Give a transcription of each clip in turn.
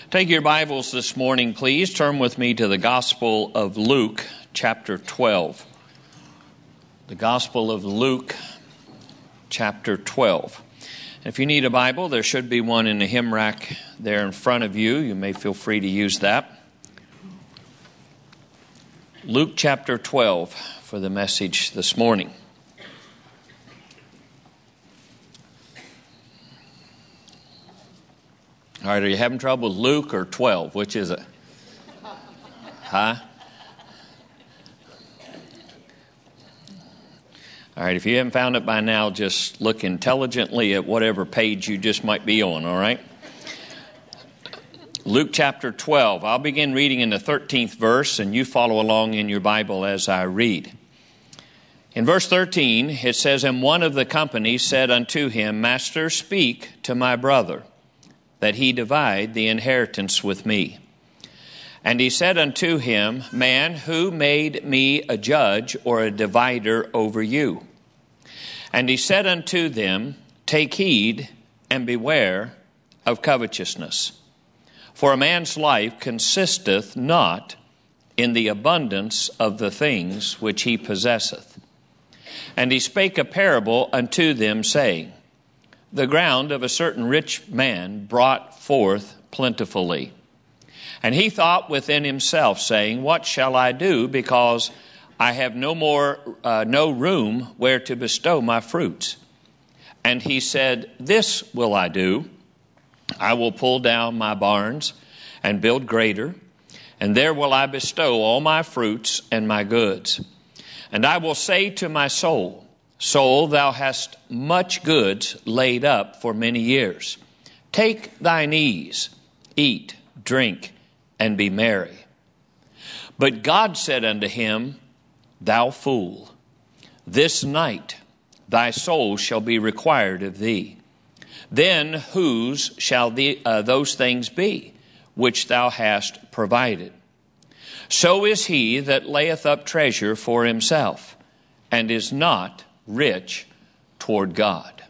Take your Bibles this morning, please. Turn with me to the Gospel of Luke, chapter 12. The Gospel of Luke, chapter 12. If you need a Bible, there should be one in the hymn rack there in front of you. You may feel free to use that. Luke, chapter 12, for the message this morning. All right, are you having trouble with Luke or 12? Which is it? Huh? All right, if you haven't found it by now, just look intelligently at whatever page you just might be on, all right? Luke chapter 12. I'll begin reading in the 13th verse, and you follow along in your Bible as I read. In verse 13, it says, "And one of the company said unto him, Master, speak to my brother, that he divide the inheritance with me. And he said unto him, Man, who made me a judge or a divider over you? And he said unto them, Take heed and beware of covetousness. For a man's life consisteth not in the abundance of the things which he possesseth. And he spake a parable unto them, saying, The ground of a certain rich man brought forth plentifully. And he thought within himself, saying, What shall I do, because I have no room where to bestow my fruits? And he said, This will I do. I will pull down my barns and build greater, and there will I bestow all my fruits and my goods. And I will say to my soul, Soul, thou hast much goods laid up for many years. Take thine ease, eat, drink, and be merry. But God said unto him, Thou fool, this night thy soul shall be required of thee. Then whose shall those things be, which thou hast provided? So is he that layeth up treasure for himself, and is not rich toward God."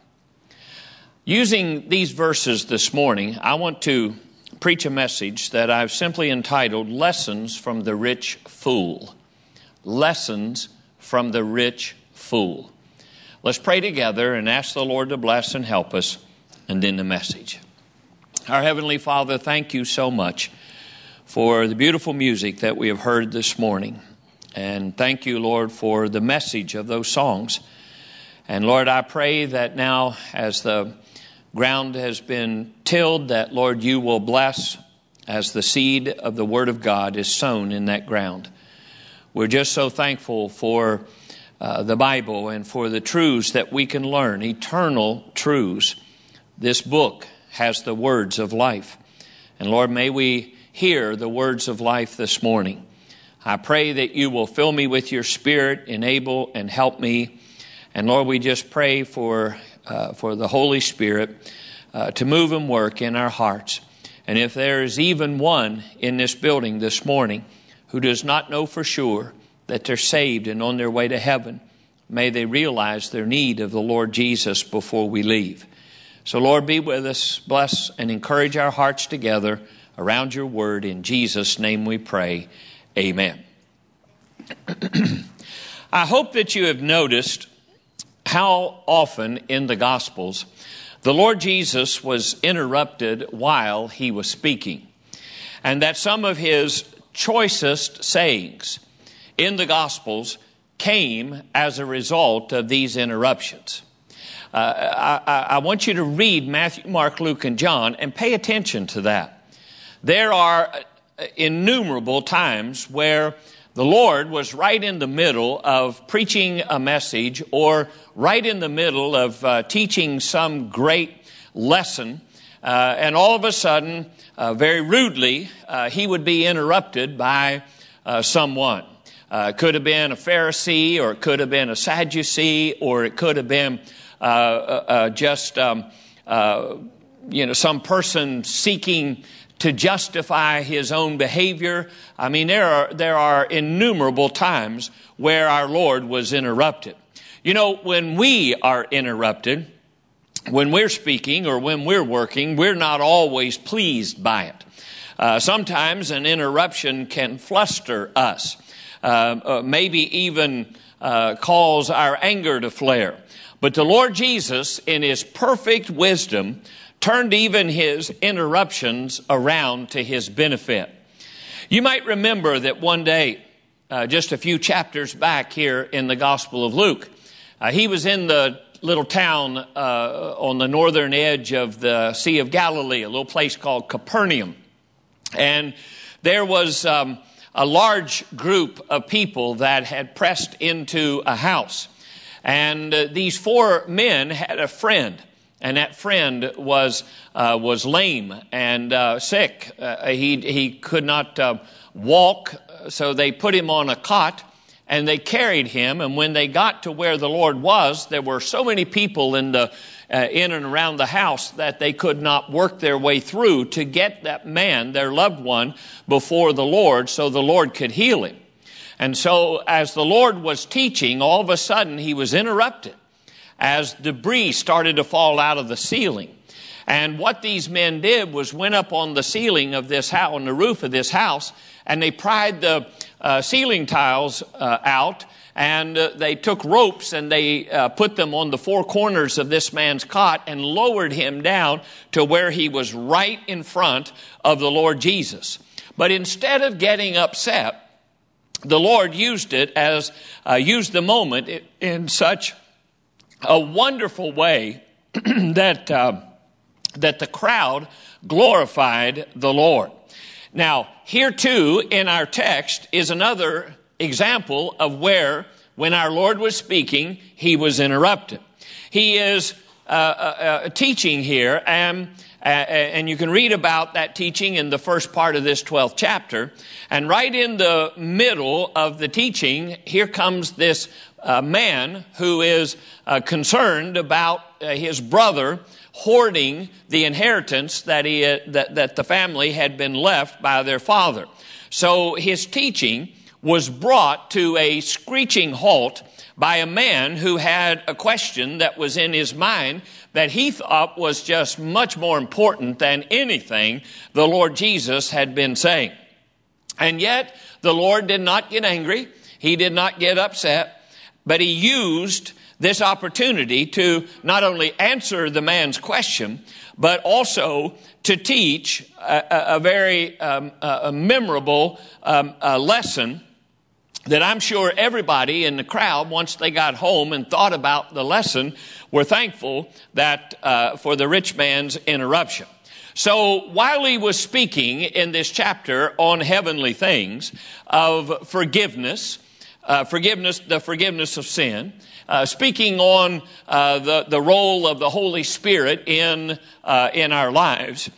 Using these verses this morning, I want to preach a message that I've simply entitled, Lessons from the Rich Fool. Lessons from the Rich Fool. Let's pray together and ask the Lord to bless and help us, and then the message. Our Heavenly Father, thank you so much for the beautiful music that we have heard this morning. And thank you, Lord, for the message of those songs. And Lord, I pray that now as the ground has been tilled, that Lord, you will bless as the seed of the Word of God is sown in that ground. We're just so thankful for the Bible and for the truths that we can learn, eternal truths. This book has the words of life. And Lord, may we hear the words of life this morning. I pray that you will fill me with your Spirit, enable and help me. And Lord, we just pray for the Holy Spirit to move and work in our hearts. And if there is even one in this building this morning who does not know for sure that they're saved and on their way to heaven, may they realize their need of the Lord Jesus before we leave. So Lord, be with us, bless and encourage our hearts together around your word. In Jesus' name we pray. Amen. I hope that you have noticed how often in the Gospels the Lord Jesus was interrupted while he was speaking, and that some of his choicest sayings in the Gospels came as a result of these interruptions. I want you to read Matthew, Mark, Luke, and John and pay attention to that. There are innumerable times where the Lord was right in the middle of preaching a message or right in the middle of teaching some great lesson. And all of a sudden, very rudely, he would be interrupted by someone. It could have been a Pharisee, or it could have been a Sadducee, or it could have been some person seeking to justify his own behavior. I mean, there are innumerable times where our Lord was interrupted. You know, when we are interrupted, when we're speaking or when we're working, we're not always pleased by it. Sometimes an interruption can fluster us, maybe even cause our anger to flare. But the Lord Jesus, in His perfect wisdom, turned even His interruptions around to His benefit. You might remember that one day, just a few chapters back here in the Gospel of Luke, He was in the little town on the northern edge of the Sea of Galilee, a little place called Capernaum. And there was a large group of people that had pressed into a house. And these four men had a friend. And that friend was lame and sick. He could not walk, so they put him on a cot and they carried him. And when they got to where the Lord was, there were so many people in and around the house that they could not work their way through to get that man, their loved one, before the Lord so the Lord could heal him. And so as the Lord was teaching, all of a sudden He was interrupted as debris started to fall out of the ceiling. And what these men did was went up on the ceiling of this house, on the roof of this house, and they pried the ceiling tiles out, and they took ropes and they put them on the four corners of this man's cot and lowered him down to where he was right in front of the Lord Jesus. But instead of getting upset, the Lord used the moment in such a wonderful way that the crowd glorified the Lord. Now, here too in our text is another example of where, when our Lord was speaking, He was interrupted. He is teaching here, and you can read about that teaching in the first part of this 12th chapter. And right in the middle of the teaching, here comes this man who is concerned about his brother hoarding the inheritance that the family had been left by their father. So his teaching was brought to a screeching halt by a man who had a question that was in his mind that he thought was just much more important than anything the Lord Jesus had been saying. And yet the Lord did not get angry. He did not get upset. But He used this opportunity to not only answer the man's question, but also to teach a very memorable lesson that I'm sure everybody in the crowd, once they got home and thought about the lesson, were thankful that for the rich man's interruption. So while He was speaking in this chapter on heavenly things of forgiveness, the forgiveness of sin, speaking on the role of the Holy Spirit in our lives,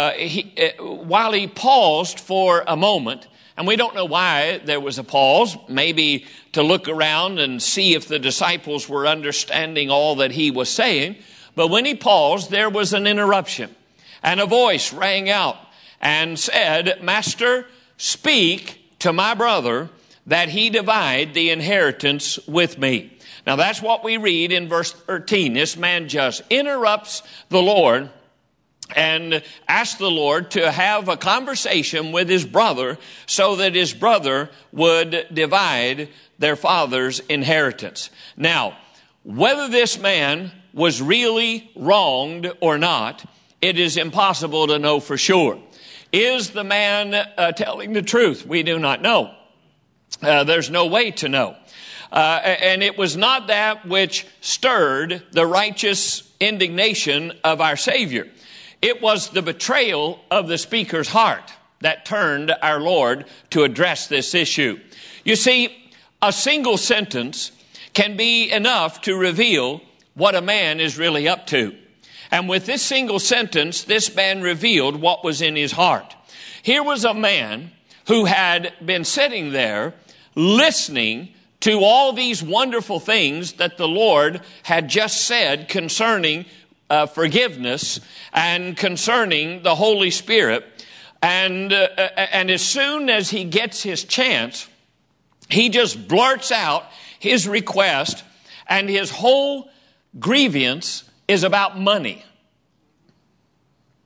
while He paused for a moment, and we don't know why there was a pause, maybe to look around and see if the disciples were understanding all that He was saying, but when He paused, there was an interruption, and a voice rang out and said, "Master, speak to my brother that he divide the inheritance with me." Now that's what we read in verse 13. This man just interrupts the Lord and asks the Lord to have a conversation with his brother so that his brother would divide their father's inheritance. Now, whether this man was really wronged or not, it is impossible to know for sure. Is the man telling the truth? We do not know. There's no way to know. And it was not that which stirred the righteous indignation of our Savior. It was the betrayal of the speaker's heart that turned our Lord to address this issue. You see, a single sentence can be enough to reveal what a man is really up to. And with this single sentence, this man revealed what was in his heart. Here was a man who had been sitting there listening to all these wonderful things that the Lord had just said concerning forgiveness and concerning the Holy Spirit. And as soon as he gets his chance, he just blurts out his request, and his whole grievance is about money.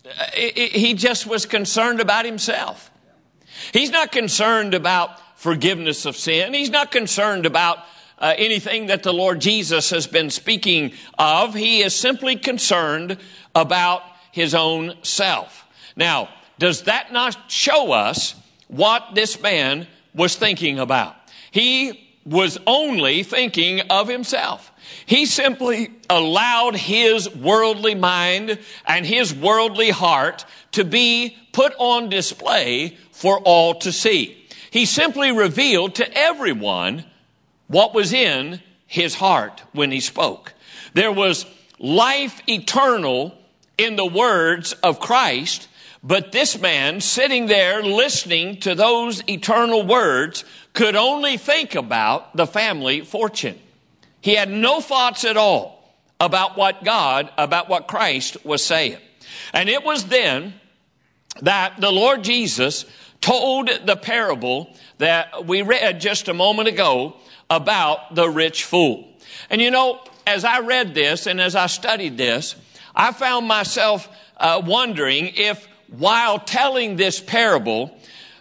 he just was concerned about himself. He's not concerned about forgiveness of sin. He's not concerned about anything that the Lord Jesus has been speaking of. He is simply concerned about his own self. Now, does that not show us what this man was thinking about? He was only thinking of himself. He simply allowed his worldly mind and his worldly heart to be put on display for all to see. He simply revealed to everyone what was in his heart when he spoke. There was life eternal in the words of Christ, but this man sitting there listening to those eternal words could only think about the family fortune. He had no thoughts at all about what Christ was saying. And it was then that the Lord Jesus told the parable that we read just a moment ago about the rich fool. And you know, as I read this and as I studied this, I found myself wondering if while telling this parable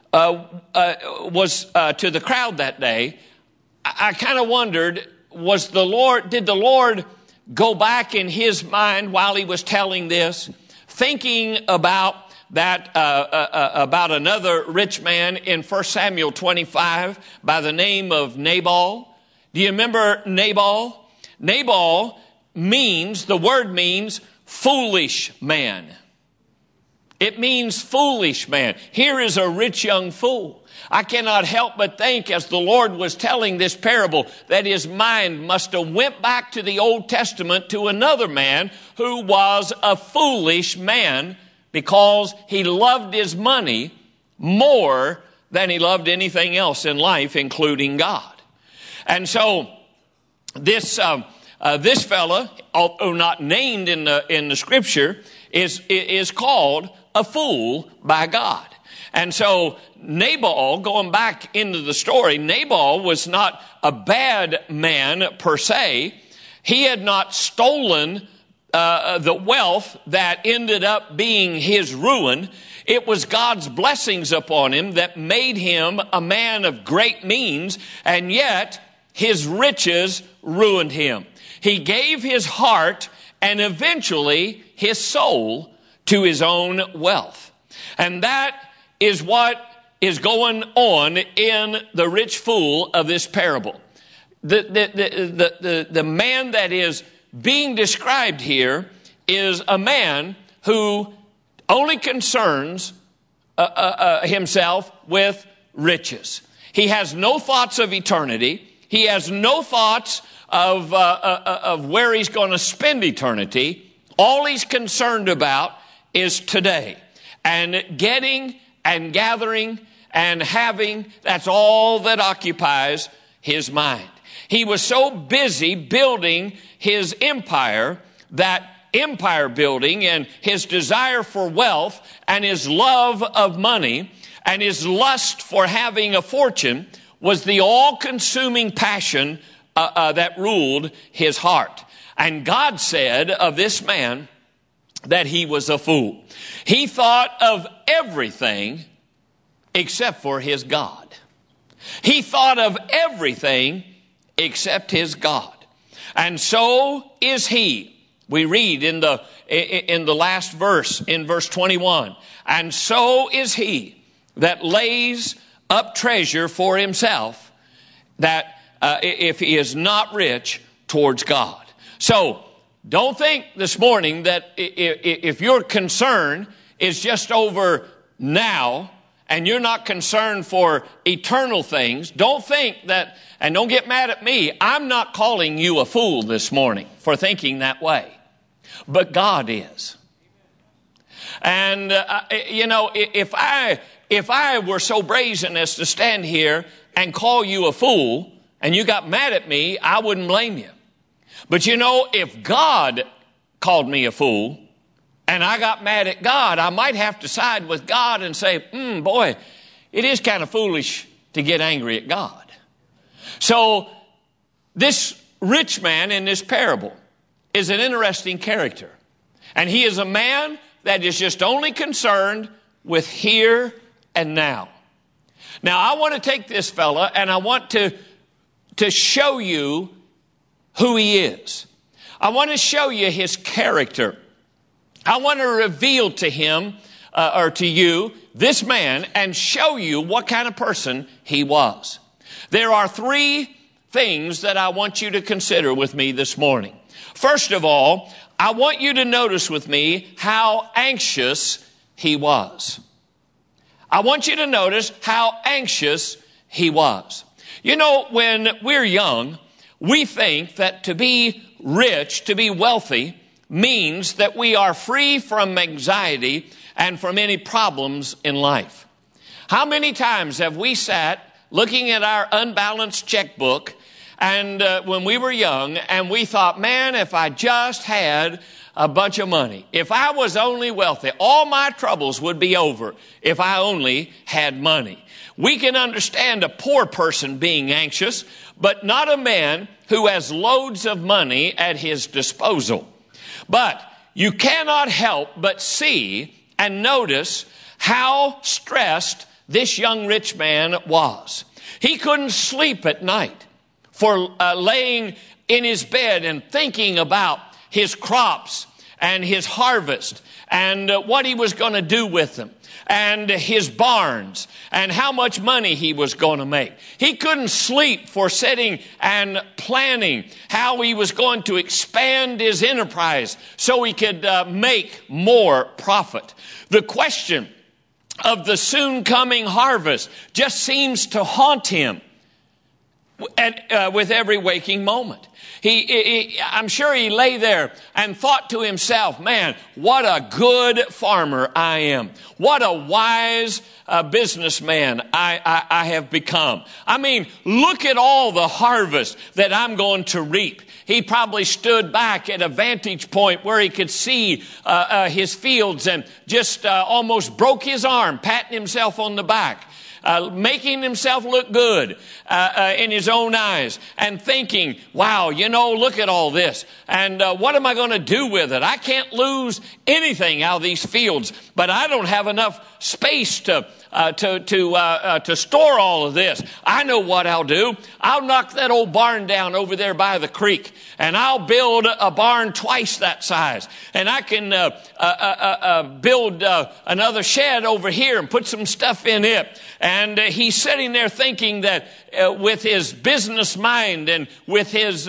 was to the crowd that day, I kind of wondered, did the Lord go back in his mind while he was telling this, thinking about that about another rich man in 1 Samuel 25 by the name of Nabal? Do you remember Nabal? Nabal the word means foolish man. It means foolish man. Here is a rich young fool. I cannot help but think, as the Lord was telling this parable, that his mind must have went back to the Old Testament to another man who was a foolish man because he loved his money more than he loved anything else in life, including God. And so this fella, although not named in the Scripture, is called a fool by God. And so Nabal, going back into the story, Nabal was not a bad man per se. He had not stolen the wealth that ended up being his ruin. It was God's blessings upon him that made him a man of great means, and yet his riches ruined him. He gave his heart and eventually his soul to his own wealth. And that is what is going on in the rich fool of this parable. The man that is being described here is a man who only concerns himself with riches. He has no thoughts of eternity. He has no thoughts of where he's going to spend eternity. All he's concerned about is today. And getting and gathering and having, that's all that occupies his mind. He was so busy building his empire, that empire building and his desire for wealth and his love of money and his lust for having a fortune was the all-consuming passion that ruled his heart. And God said of this man that he was a fool. He thought of everything except for his God. He thought of everything except his God. And so is he. We read in the last verse, in verse 21, and so is he that lays up treasure for himself, that if he is not rich towards God. So don't think this morning that if your concern is just over now and you're not concerned for eternal things, don't think that, and don't get mad at me, I'm not calling you a fool this morning for thinking that way. But God is. And, if I were so brazen as to stand here and call you a fool and you got mad at me, I wouldn't blame you. But if God called me a fool and I got mad at God, I might have to side with God and say, boy, it is kind of foolish to get angry at God. So this rich man in this parable is an interesting character. And he is a man that is just only concerned with here and now. Now, I want to take this fella and I want to show you who he is. I want to show you his character. I want to reveal to him or to you this man and show you what kind of person he was. There are three things that I want you to consider with me this morning. First of all, I want you to notice with me how anxious he was. I want you to notice how anxious he was. You know, when we're young, we think that to be rich, to be wealthy, means that we are free from anxiety and from any problems in life. How many times have we sat looking at our unbalanced checkbook and when we were young and we thought, man, if I just had a bunch of money, if I was only wealthy, all my troubles would be over if I only had money. We can understand a poor person being anxious, but not a man who has loads of money at his disposal. But you cannot help but see and notice how stressed this young rich man was. He couldn't sleep at night for laying in his bed and thinking about his crops and his harvest and what he was going to do with them and his barns and how much money he was going to make. He couldn't sleep for sitting and planning how he was going to expand his enterprise so he could make more profit. The question of the soon coming harvest just seems to haunt him with every waking moment. I'm sure he lay there and thought to himself, man, what a good farmer I am. What a wise businessman I have become. I mean, look at all the harvest that I'm going to reap. He probably stood back at a vantage point where he could see his fields and just almost broke his arm, patting himself on the back. Making himself look good in his own eyes and thinking, wow, you know, look at all this. And what am I going to do with it? I can't lose anything out of these fields, but I don't have enough space to store all of this. I know what I'll do. I'll knock that old barn down over there by the creek, and I'll build a barn twice that size. And I can build another shed over here and put some stuff in it. And he's sitting there thinking that with his business mind and with his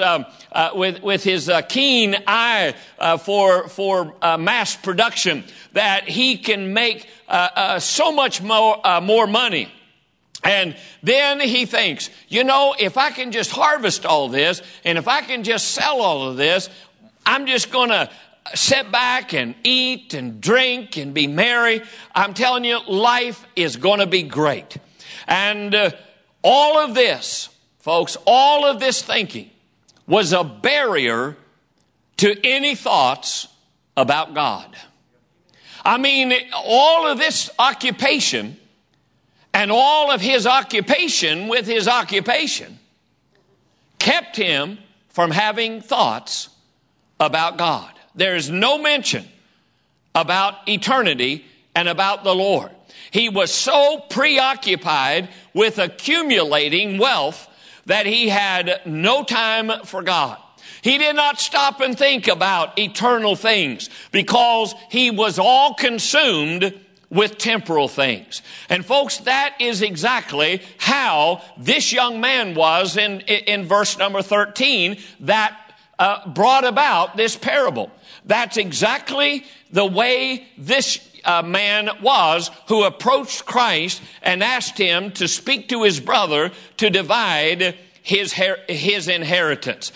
keen eye for mass production, that he can make so much more money. And then he thinks, you know, if I can just harvest all this and if I can just sell all of this, I'm just going to sit back and eat and drink and be merry. I'm telling you, life is going to be great. And all of this, folks, all of this thinking was a barrier to any thoughts about God. I mean, all of this occupation and all of his occupation with his occupation kept him from having thoughts about God. There is no mention about eternity and about the Lord. He was so preoccupied with accumulating wealth that he had no time for God. He did not stop and think about eternal things because he was all consumed with temporal things. And folks, that is exactly how this young man was in verse number 13 that brought about this parable. That's exactly the way this man was who approached Christ and asked him to speak to his brother to divide his inheritance.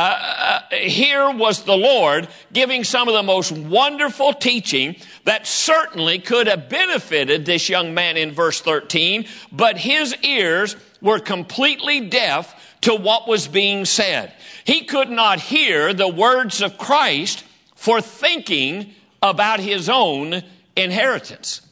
Here was the Lord giving some of the most wonderful teaching that certainly could have benefited this young man in verse 13, but his ears were completely deaf to what was being said. He could not hear the words of Christ for thinking about his own inheritance.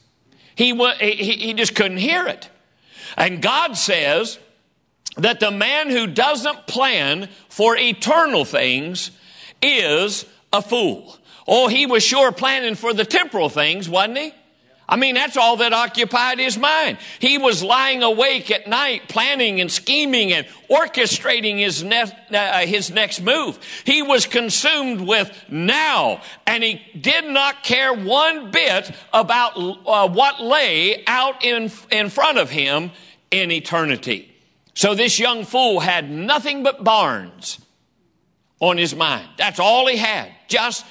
He just couldn't hear it. And God says that the man who doesn't plan for eternal things is a fool. Oh, he was sure planning for the temporal things, wasn't he? I mean, that's all that occupied his mind. He was lying awake at night, planning and scheming and orchestrating his next move. He was consumed with now, and he did not care one bit about what lay out in front of him in eternity. So this young fool had nothing but barns on his mind. That's all he had, just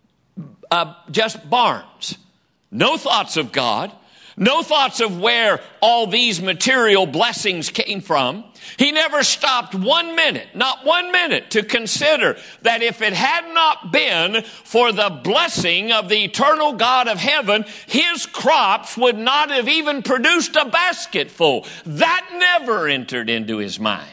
barns. No thoughts of God, no thoughts of where all these material blessings came from. He never stopped 1 minute, not 1 minute, to consider that if it had not been for the blessing of the eternal God of heaven, his crops would not have even produced a basketful. That never entered into his mind.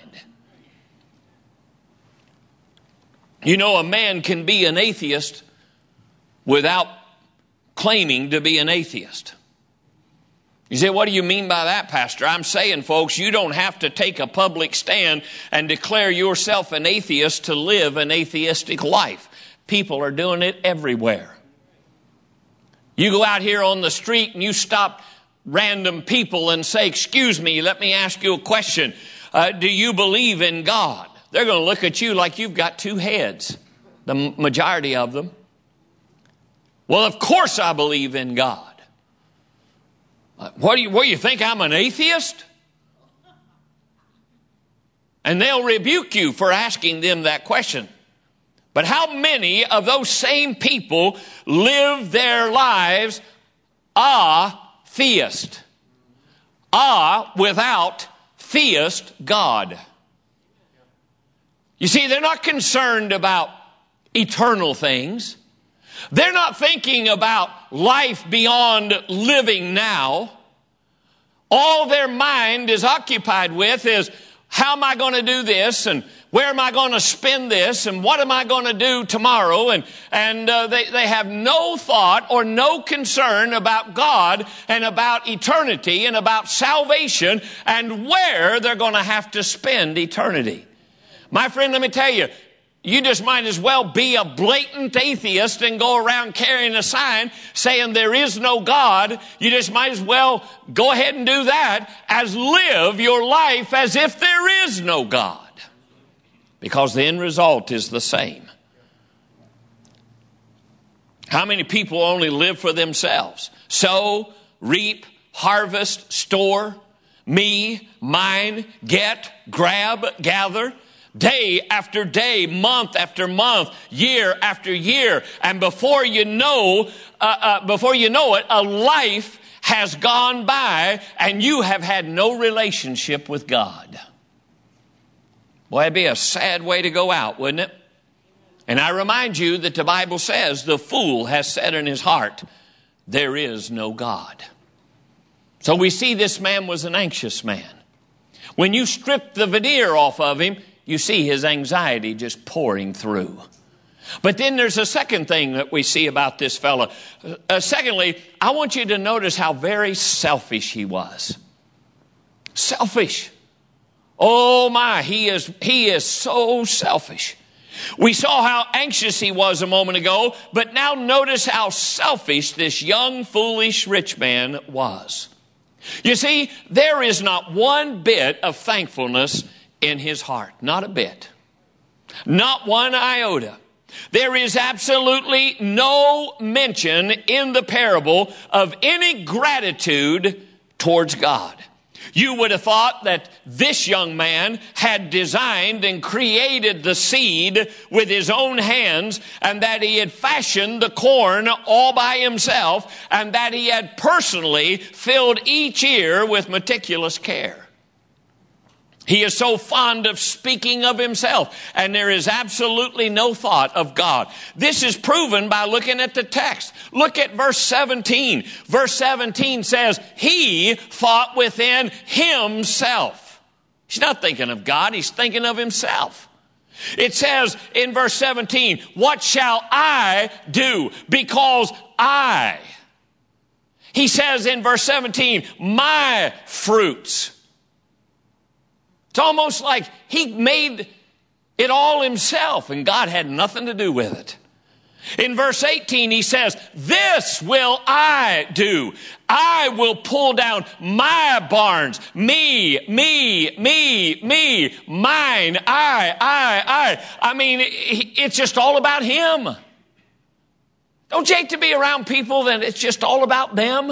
You know, a man can be an atheist without claiming to be an atheist. You say, what do you mean by that, Pastor? I'm saying, folks, you don't have to take a public stand and declare yourself an atheist to live an atheistic life. People are doing it everywhere. You go out here on the street and you stop random people and say, excuse me, let me ask you a question. Do you believe in God? They're going to look at you like you've got two heads, the majority of them. Well, of course I believe in God. What do you think, I'm an atheist? And they'll rebuke you for asking them that question. But how many of those same people live their lives theist? Without theist God. You see, they're not concerned about eternal things. They're not thinking about life beyond living now. All their mind is occupied with is, how am I going to do this? And where am I going to spend this? And what am I going to do tomorrow? And they have no thought or no concern about God and about eternity and about salvation and where they're going to have to spend eternity. My friend, let me tell you, you just might as well be a blatant atheist and go around carrying a sign saying there is no God. You just might as well go ahead and do that as live your life as if there is no God. Because the end result is the same. How many people only live for themselves? Sow, reap, harvest, store, me, mine, get, grab, gather. Day after day, month after month, year after year. And before you know it, a life has gone by and you have had no relationship with God. Boy, it'd be a sad way to go out, wouldn't it? And I remind you that the Bible says the fool has said in his heart, there is no God. So we see this man was an anxious man. When you strip the veneer off of him, you see his anxiety just pouring through. But then there's a second thing that we see about this fellow. Secondly, I want you to notice how very selfish he was. Selfish. Oh my, he is so selfish. We saw how anxious he was a moment ago, but now notice how selfish this young, foolish, rich man was. You see, there is not one bit of thankfulness in his heart. Not a bit. Not one iota. There is absolutely no mention in the parable of any gratitude towards God. You would have thought that this young man had designed and created the seed with his own hands, and that he had fashioned the corn all by himself, and that he had personally filled each ear with meticulous care. He is so fond of speaking of himself, and there is absolutely no thought of God. This is proven by looking at the text. Look at verse 17. Verse 17 says, he thought within himself. He's not thinking of God, he's thinking of himself. It says in verse 17, what shall I do? Because I. He says in verse 17, my fruits. It's almost like he made it all himself and God had nothing to do with it. In verse 18, he says, this will I do. I will pull down my barns. Me, mine, I. I mean, it's just all about him. Don't you hate to be around people that it's just all about them?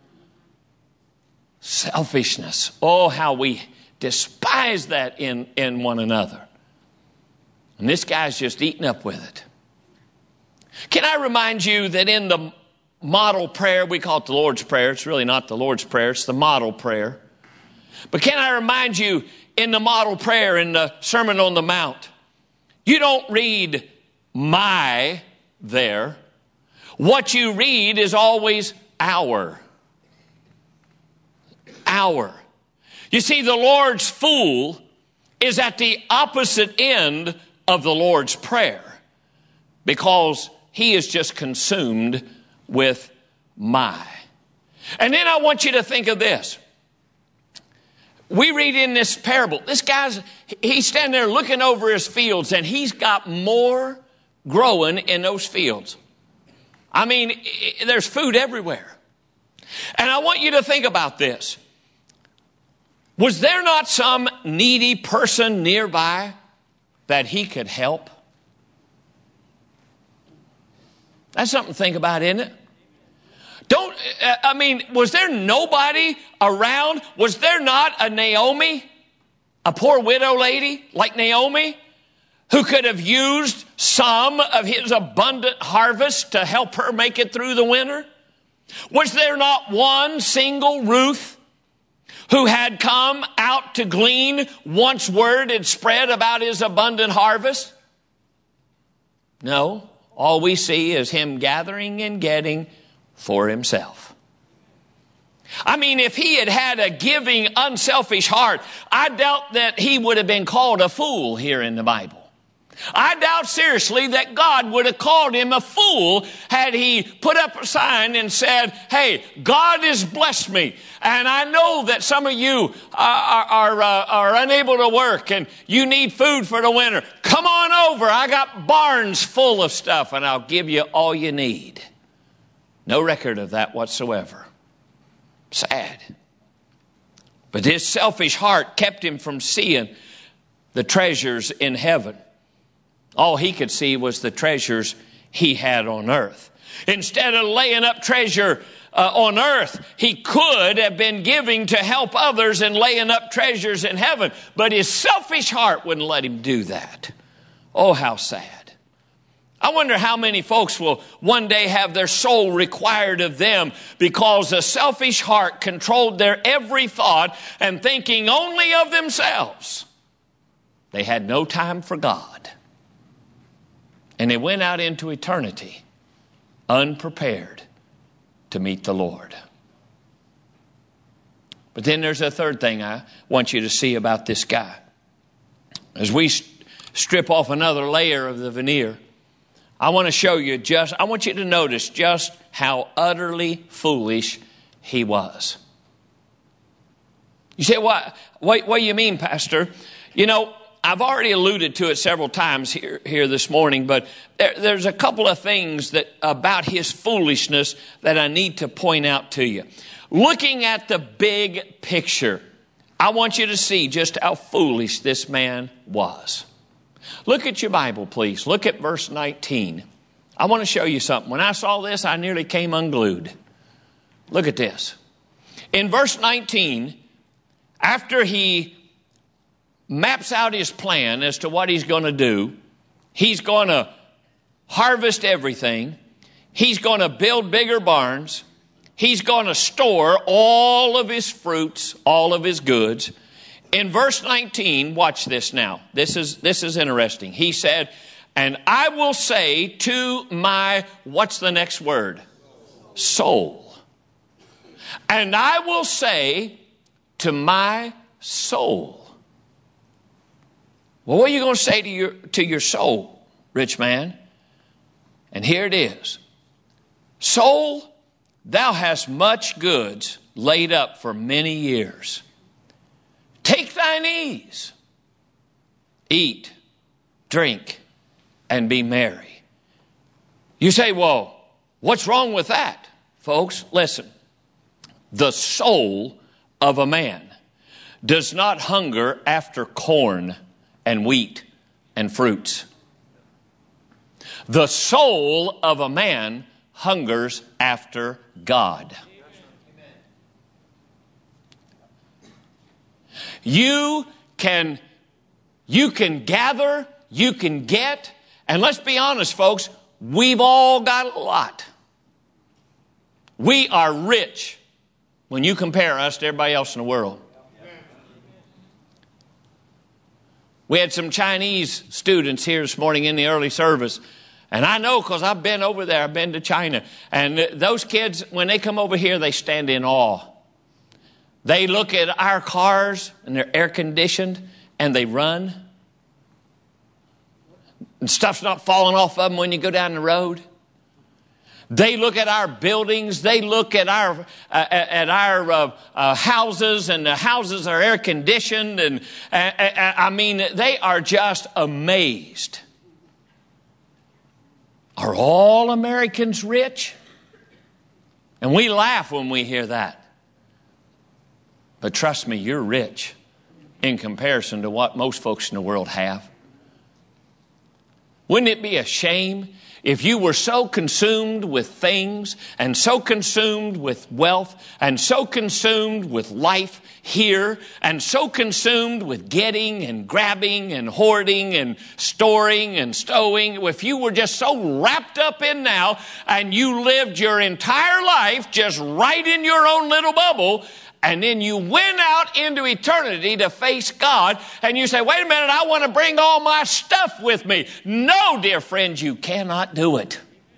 Selfishness. Oh, how we despise that in one another. And this guy's just eating up with it. Can I remind you that in the model prayer, we call it the Lord's Prayer. It's really not the Lord's Prayer. It's the model prayer. But can I remind you, in the model prayer, in the Sermon on the Mount, you don't read my there. What you read is always our. Our. You see, the Lord's fool is at the opposite end of the Lord's Prayer, because he is just consumed with my. And then I want you to think of this. We read in this parable, this guy's, he's standing there looking over his fields, and he's got more growing in those fields. I mean, there's food everywhere. And I want you to think about this. Was there not some needy person nearby that he could help? That's something to think about, isn't it? Was there nobody around? Was there not a Naomi, a poor widow lady like Naomi, who could have used some of his abundant harvest to help her make it through the winter? Was there not one single Ruth who had come out to glean once word had spread about his abundant harvest? No. All we see is him gathering and getting for himself. I mean, if he had had a giving, unselfish heart, I doubt that he would have been called a fool here in the Bible. I doubt seriously that God would have called him a fool had he put up a sign and said, hey, God has blessed me. And I know that some of you are unable to work and you need food for the winter. Come on over. I got barns full of stuff and I'll give you all you need. No record of that whatsoever. Sad. But his selfish heart kept him from seeing the treasures in heaven. All he could see was the treasures he had on earth. Instead of laying up treasure on earth, he could have been giving to help others and laying up treasures in heaven. But his selfish heart wouldn't let him do that. Oh, how sad. I wonder how many folks will one day have their soul required of them because a selfish heart controlled their every thought and thinking only of themselves. They had no time for God. And they went out into eternity unprepared to meet the Lord. But then there's a third thing I want you to see about this guy. As we strip off another layer of the veneer, I want to show you I want you to notice just how utterly foolish he was. You say, what do you mean, Pastor? You know, I've already alluded to it several times here this morning, but there's a couple of things about his foolishness that I need to point out to you. Looking at the big picture, I want you to see just how foolish this man was. Look at your Bible, please. Look at verse 19. I want to show you something. When I saw this, I nearly came unglued. Look at this. In verse 19, after he maps out his plan as to what he's going to do, he's going to harvest everything. He's going to build bigger barns. He's going to store all of his fruits, all of his goods. In verse 19, watch this now. This is interesting. He said, and I will say to my, what's the next word? Soul. And I will say to my soul. Well, what are you going to say to your soul, rich man? And here it is. Soul, thou hast much goods laid up for many years. Take thine ease. Eat, drink, and be merry. You say, well, what's wrong with that? Folks, listen. The soul of a man does not hunger after corn and wheat and fruits. The soul of a man hungers after God. You can gather, you can get, and let's be honest, folks, we've all got a lot. We are rich when you compare us to everybody else in the world. We had some Chinese students here this morning in the early service. And I know because I've been over there. I've been to China. And those kids, when they come over here, they stand in awe. They look at our cars and they're air conditioned and they run. And stuff's not falling off of them when you go down the road. They look at our buildings. They look at our houses, and the houses are air conditioned. And I mean, they are just amazed. Are all Americans rich? And we laugh when we hear that. But trust me, you're rich in comparison to what most folks in the world have. Wouldn't it be a shame if you were so consumed with things and so consumed with wealth and so consumed with life here and so consumed with getting and grabbing and hoarding and storing and stowing, if you were just so wrapped up in now and you lived your entire life just right in your own little bubble, and then you went out into eternity to face God, and you say, wait a minute, I want to bring all my stuff with me. No, dear friends, you cannot do it.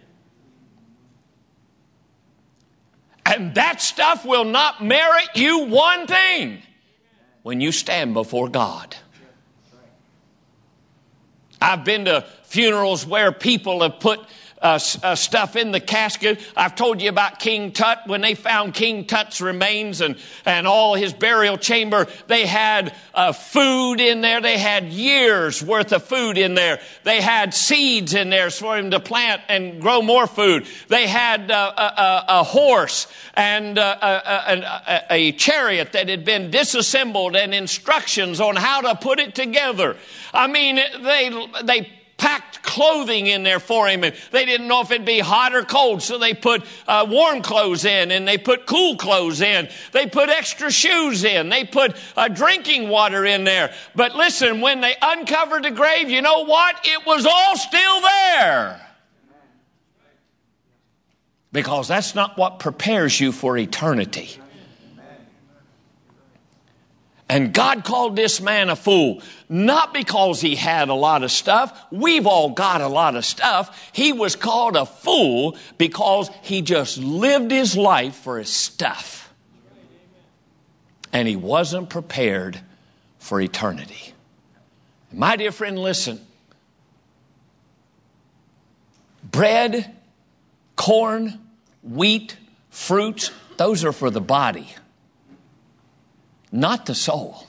And that stuff will not merit you one thing when you stand before God. I've been to funerals where people have put stuff in the casket. I've told you about King Tut. When they found King Tut's remains and all his burial chamber, they had food in there. They had years worth of food in there. They had seeds in there for him to plant and grow more food. They had a horse and a chariot that had been disassembled and instructions on how to put it together. I mean, they packed clothing in there for him, and they didn't know if it'd be hot or cold, so they put warm clothes in, and they put cool clothes in. They put extra shoes in. They put drinking water in there. But listen, when they uncovered the grave, you know what? It was all still there. Because that's not what prepares you for eternity. And God called this man a fool, not because he had a lot of stuff. We've all got a lot of stuff. He was called a fool because he just lived his life for his stuff. And he wasn't prepared for eternity. My dear friend, listen. Bread, corn, wheat, fruits, those are for the body, not the soul.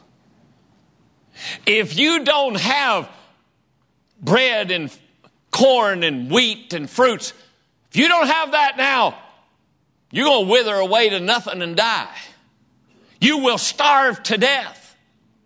If you don't have bread and corn and wheat and fruits, if you don't have that now, you're going to wither away to nothing and die. You will starve to death.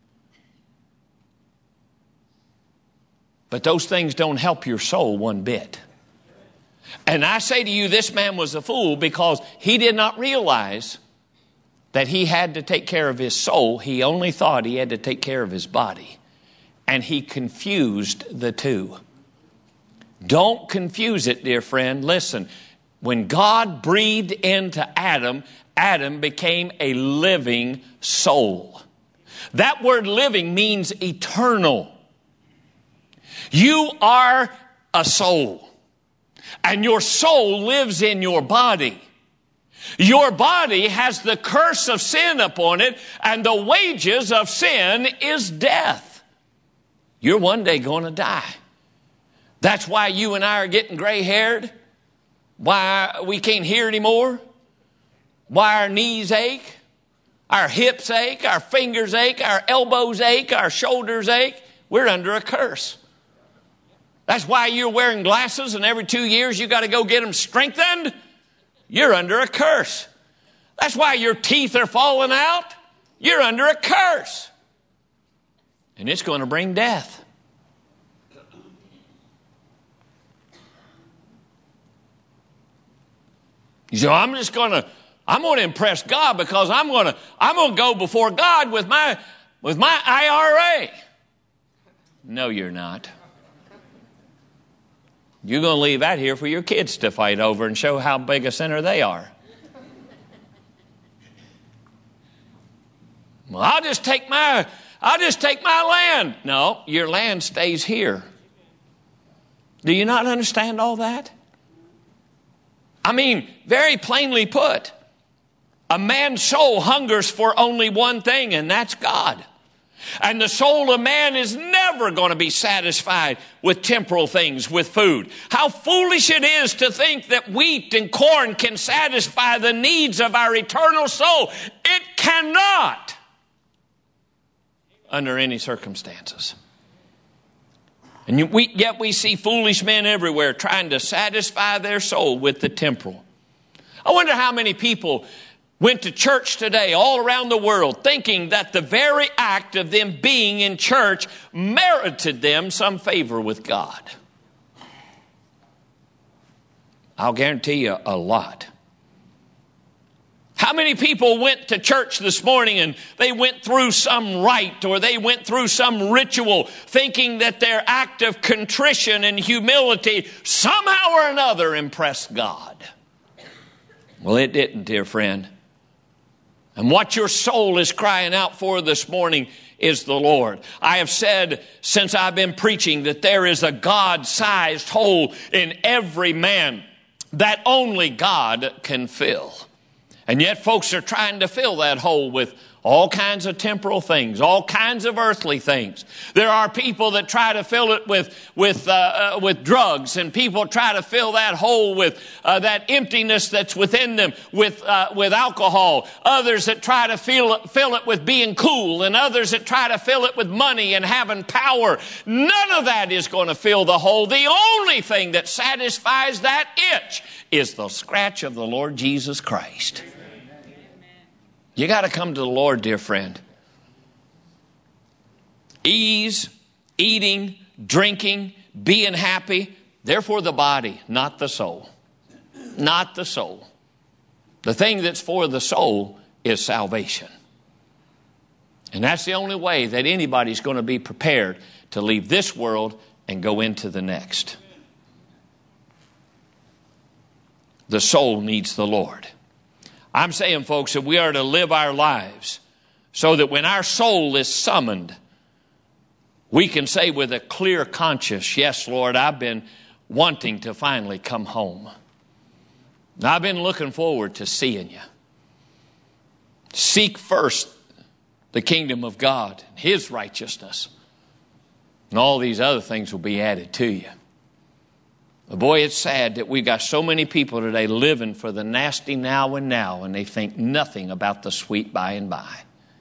But those things don't help your soul one bit. And I say to you, this man was a fool because he did not realize that he had to take care of his soul. He only thought he had to take care of his body. And he confused the two. Don't confuse it, dear friend. Listen, when God breathed into Adam, Adam became a living soul. That word living means eternal. You are a soul. And your soul lives in your body. Your body has the curse of sin upon it, and the wages of sin is death. You're one day going to die. That's why you and I are getting gray-haired, why we can't hear anymore, why our knees ache, our hips ache, our fingers ache, our elbows ache, our shoulders ache. We're under a curse. That's why you're wearing glasses and every 2 years you got to go get them strengthened. You're under a curse. That's why your teeth are falling out. You're under a curse. And it's going to bring death. You say, I'm going to impress God because I'm going to go before God with my IRA. No, you're not. You're going to leave that here for your kids to fight over and show how big a sinner they are. Well, I'll just take my land. No, your land stays here. Do you not understand all that? I mean, very plainly put, a man's soul hungers for only one thing, and that's God. And the soul of man is never going to be satisfied with temporal things, with food. How foolish it is to think that wheat and corn can satisfy the needs of our eternal soul. It cannot, under any circumstances. And yet we see foolish men everywhere trying to satisfy their soul with the temporal. I wonder how many people went to church today all around the world thinking that the very act of them being in church merited them some favor with God. I'll guarantee you a lot. How many people went to church this morning and they went through some rite or they went through some ritual thinking that their act of contrition and humility somehow or another impressed God? Well, it didn't, dear friend. And what your soul is crying out for this morning is the Lord. I have said since I've been preaching that there is a God-sized hole in every man that only God can fill. And yet folks are trying to fill that hole with all kinds of temporal things, all kinds of earthly things. There are people that try to fill it with drugs, and people try to fill that hole with that emptiness that's within them with alcohol. Others that try to fill it with being cool, and others that try to fill it with money and having power. None of that is going to fill the hole. The only thing that satisfies that itch is the scratch of the Lord Jesus Christ. You got to come to the Lord, dear friend. Ease, eating, drinking, being happy, they're for the body, not the soul. Not the soul. The thing that's for the soul is salvation. And that's the only way that anybody's going to be prepared to leave this world and go into the next. The soul needs the Lord. I'm saying, folks, that we are to live our lives so that when our soul is summoned, we can say with a clear conscience, yes, Lord, I've been wanting to finally come home. I've been looking forward to seeing you. Seek first the kingdom of God, His righteousness, and all these other things will be added to you. But boy, it's sad that we got so many people today living for the nasty now, and they think nothing about the sweet by and by.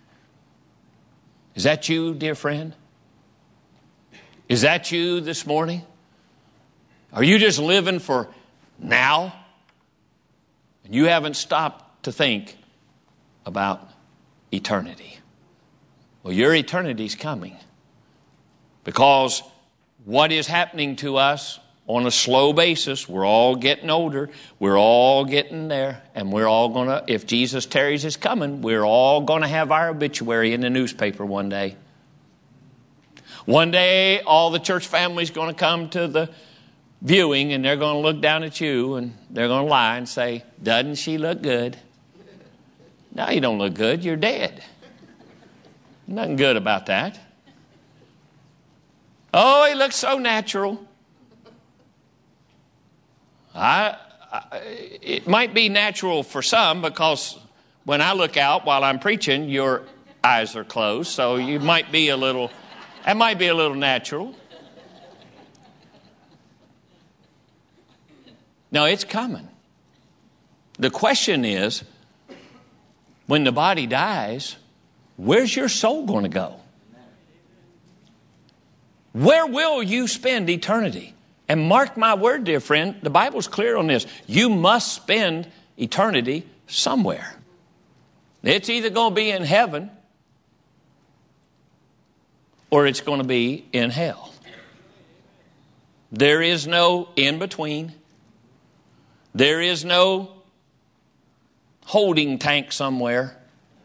Is that you, dear friend? Is that you this morning? Are you just living for now? And you haven't stopped to think about eternity. Well, your eternity's coming. Because what is happening to us on a slow basis, we're all getting older, we're all getting there, and we're all going to, if Jesus tarries his coming, we're all going to have our obituary in the newspaper one day. One day, all the church family's going to come to the viewing, and they're going to look down at you, and they're going to lie and say, doesn't she look good? No, you don't look good, you're dead. Nothing good about that. Oh, he looks so natural. It might be natural for some because when I look out while I'm preaching, your eyes are closed. So that might be a little natural. No, it's coming. The question is, when the body dies, where's your soul going to go? Where will you spend eternity? And mark my word, dear friend, the Bible's clear on this. You must spend eternity somewhere. It's either going to be in heaven or it's going to be in hell. There is no in between. There is no holding tank somewhere.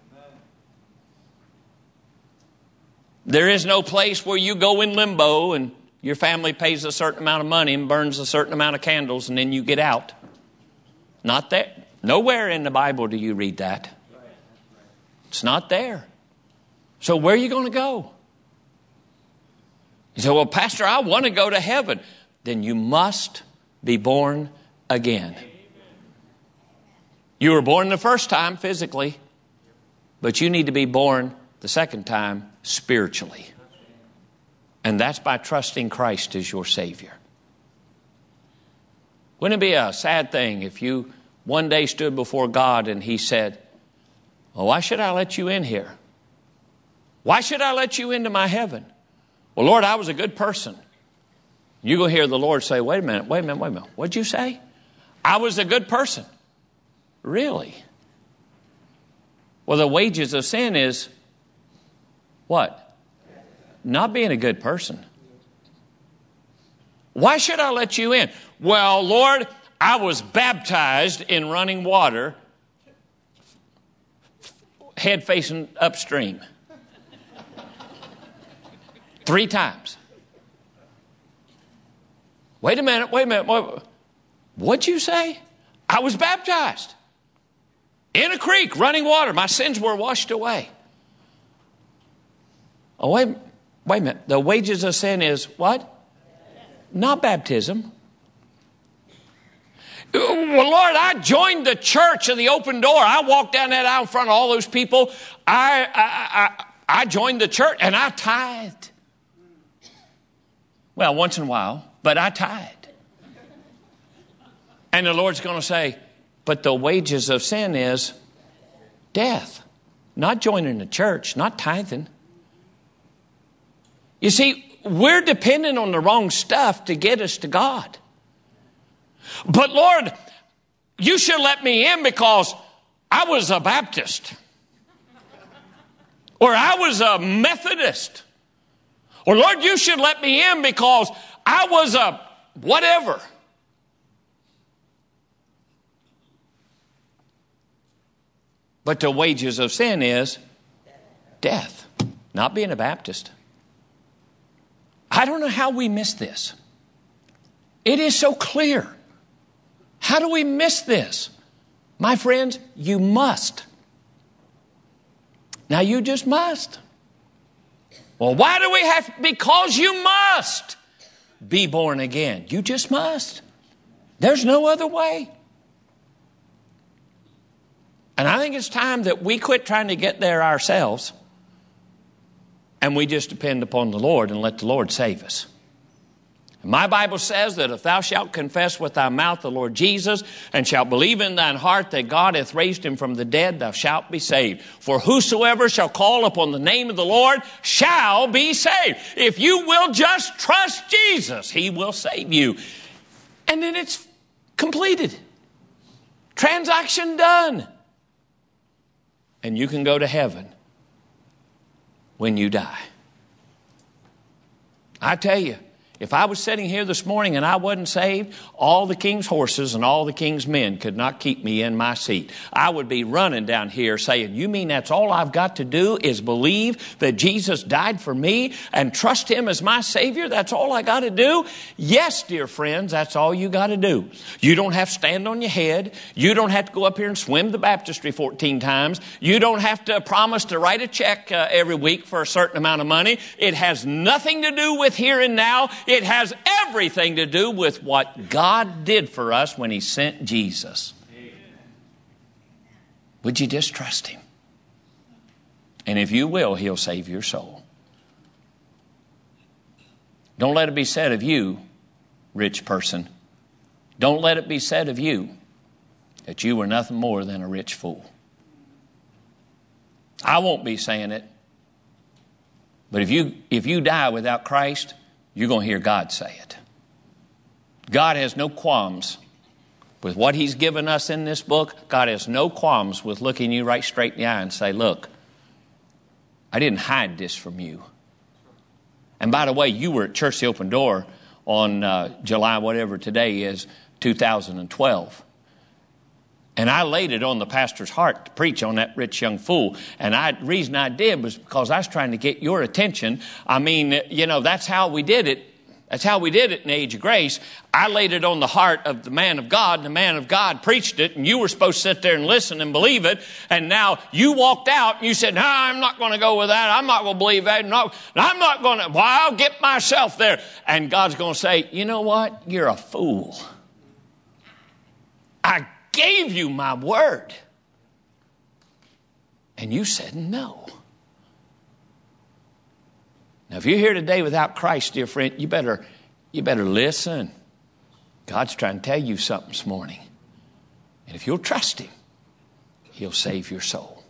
There is no place where you go in limbo and your family pays a certain amount of money and burns a certain amount of candles and then you get out. Not there. Nowhere in the Bible do you read that. It's not there. So where are you going to go? You say, well, Pastor, I want to go to heaven. Then you must be born again. You were born the first time physically, but you need to be born the second time spiritually. And that's by trusting Christ as your Savior. Wouldn't it be a sad thing if you one day stood before God and He said, well, why should I let you in here? Why should I let you into my heaven? Well, Lord, I was a good person. You go hear the Lord say, wait a minute. What'd you say? I was a good person. Really? Well, the wages of sin is what? Not being a good person. Why should I let you in? Well, Lord, I was baptized in running water, head facing upstream. 3 times. Wait a minute. What'd you say? I was baptized in a creek, running water. My sins were washed away. Oh, wait a minute. The wages of sin is what? Not baptism. Well, Lord, I joined the church of the open door. I walked down that aisle in front of all those people. I joined the church and I tithed. Well, once in a while, but I tithed. And the Lord's going to say, but the wages of sin is death. Not joining the church, not tithing. You see, we're dependent on the wrong stuff to get us to God. But Lord, you should let me in because I was a Baptist. Or I was a Methodist. Or Lord, you should let me in because I was a whatever. But the wages of sin is death, not being a Baptist. I don't know how we miss this. It is so clear. How do we miss this? My friends, you must. Now you just must. Well, why do we have? Because you must be born again. You just must. There's no other way. And I think it's time that we quit trying to get there ourselves and we just depend upon the Lord and let the Lord save us. My Bible says that if thou shalt confess with thy mouth the Lord Jesus and shalt believe in thine heart that God hath raised him from the dead, thou shalt be saved. For whosoever shall call upon the name of the Lord shall be saved. If you will just trust Jesus, he will save you. And then it's completed. Transaction done. And you can go to heaven when you die. I tell you, if I was sitting here this morning and I wasn't saved, all the king's horses and all the king's men could not keep me in my seat. I would be running down here saying, you mean that's all I've got to do is believe that Jesus died for me and trust him as my Savior? That's all I got to do? Yes, dear friends, that's all you got to do. You don't have to stand on your head. You don't have to go up here and swim the baptistry 14 times. You don't have to promise to write a check every week for a certain amount of money. It has nothing to do with here and now. It has everything to do with what God did for us when he sent Jesus. Amen. Would you just trust him? And if you will, he'll save your soul. Don't let it be said of you, rich person. Don't let it be said of you that you were nothing more than a rich fool. I won't be saying it. But if you die without Christ, you're going to hear God say it. God has no qualms with what He's given us in this book. God has no qualms with looking you right straight in the eye and say, look, I didn't hide this from you. And by the way, you were at Church the Open Door on July, whatever today is, 2012. And I laid it on the pastor's heart to preach on that rich young fool. And the reason I did was because I was trying to get your attention. I mean, you know, that's how we did it. That's how we did it in the Age of Grace. I laid it on the heart of the man of God, and the man of God preached it, and you were supposed to sit there and listen and believe it. And now you walked out and you said, no, I'm not going to go with that. I'm not going to believe that. No, I'm not going to. Well, I'll get myself there. And God's going to say, you know what? You're a fool. I gave you my word. And you said no. Now, if you're here today without Christ, dear friend, you better listen. God's trying to tell you something this morning. And if you'll trust Him, He'll save your soul.